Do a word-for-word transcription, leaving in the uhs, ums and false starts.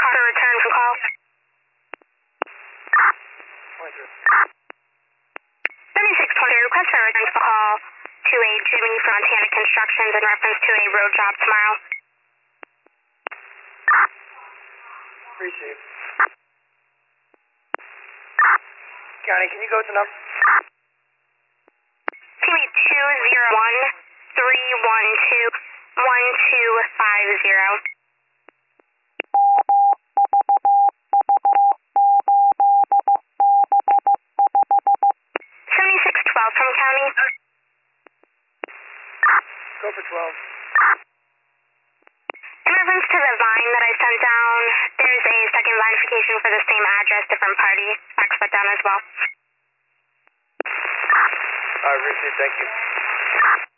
Car return for call. seventy-six twenty, request for a return for call to a Jimmy from Montana Constructions in reference to a road job tomorrow. Appreciate it. County, can you go to number? It's going to be two zero one, three one two, one two five zero. seventy-six twelve from County. Go for twelve. In reference to the vine that I sent down, there's a second vinification for the same address, different party. Fax that down as well. All right, Richard, thank you.